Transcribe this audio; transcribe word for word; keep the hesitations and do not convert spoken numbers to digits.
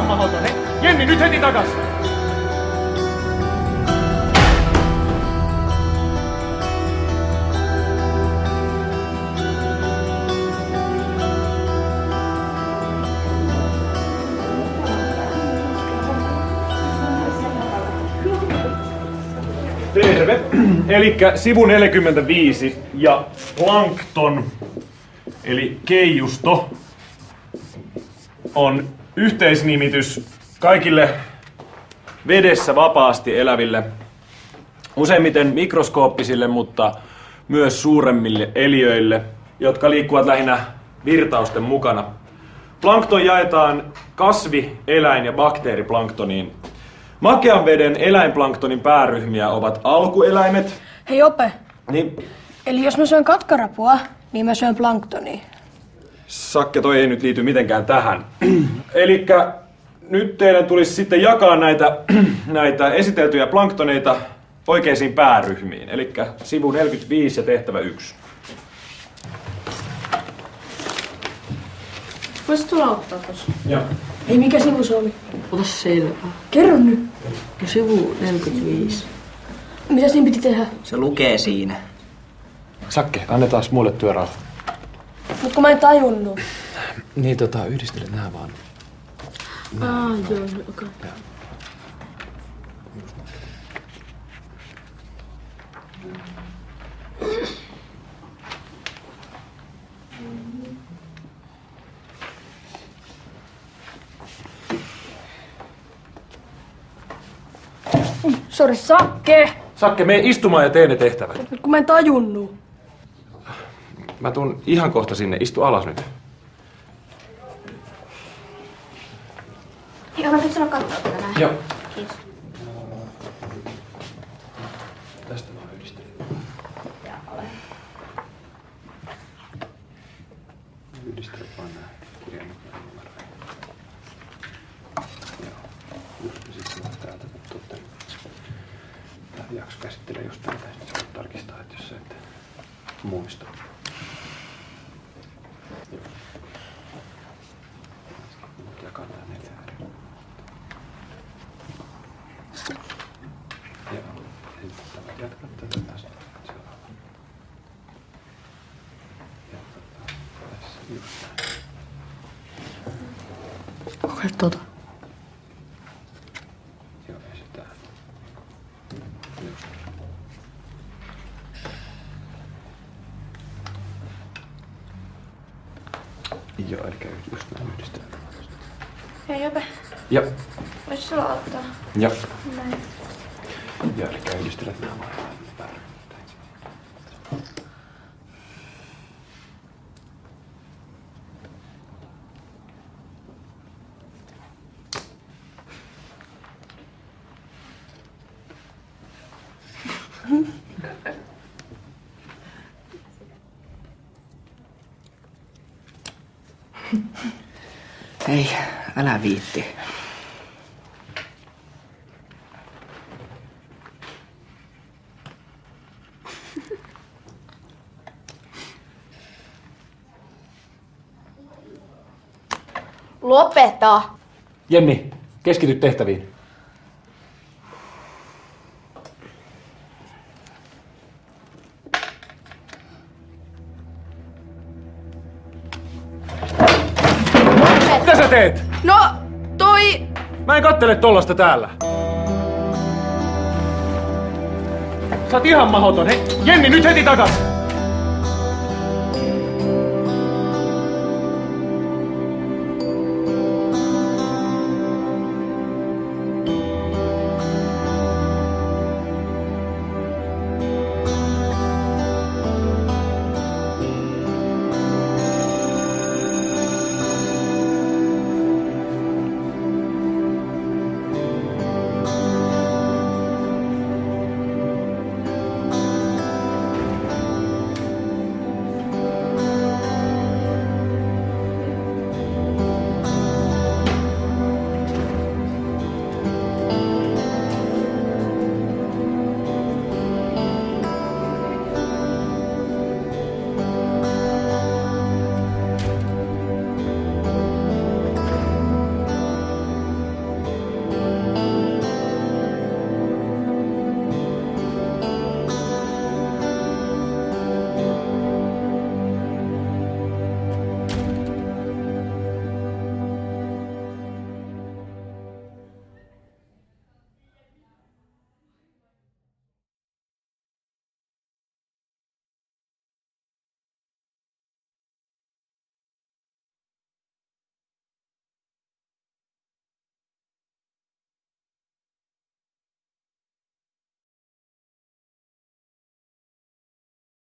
ihan mahoton. Hei, Jenni, nyt heti takas! Terve. Elikkä sivu neljäkymmentäviisi ja plankton, eli keijusto, on yhteisnimitys kaikille vedessä vapaasti eläville, useimmiten mikroskooppisille, mutta myös suuremmille eliöille, jotka liikkuvat lähinnä virtausten mukana. Plankton jaetaan kasvi-, eläin- ja bakteeriplanktoniin. Makean veden eläinplanktonin pääryhmiä ovat alkueläimet. Hei Ope. Niin. Eli jos mä syön katkarapua, niin mä syön planktonia. Sakke, toi ei nyt liity mitenkään tähän. Elikkä nyt teidän tulisi sitten jakaa näitä, näitä esiteltyjä planktoneita oikeisiin pääryhmiin. Elikkä sivu neljäkymmentäviisi ja tehtävä yksi. Voisit tulla ottaa tossa? Joo. Ei, mikä sivu se oli? Ota selvää. Kerro nyt. No sivu neljäkymmentäviisi. Mitä siinä piti tehdä? Se lukee siinä. Sakke, annetaan mulle työrauha. Mut kun mä en tajunnut. Niin tota, yhdistele nää vaan. Aa, joo, okei. Okay. Sori, Sakke! Sakke, mene istumaan ja tee ne tehtävät. Mut kun mä en tajunnut. Mä tuun ihan kohta sinne. Istu alas nyt. Hei, oletko sanoa katsoa tätä näin? Joo. Kiitos. Tästä vaan yhdistelen. Ja ole. Yhdistele vaan nää kirjaimet näin numeroihin. Joo. Just ja sitten mä täältä tuotte. Tää jakso käsittelee just näitä. Sitten sä tarkistaa, että jos sä et muista. Joo. Mut jakaa nää neljään eri. Joo. Sitten tämä jatkaa tätä tästä. Seuraava. Jatketaan tässä just näin. Kokeile tota. Joo, ja sitten just. Joo, eli just näin yhdistelmä. Hei Jope, Joo. voisi sulla ottaa? Joo. Näin. Joo, eli yhdistelet nämä vaan. Ei, älä viitti. Lopeta! Jenni, keskity tehtäviin. Mitä sä teet? No, toi... Mä en kattele tollasta täällä. Sä oot ihan mahoton. Hei, Jenni, nyt heti takas!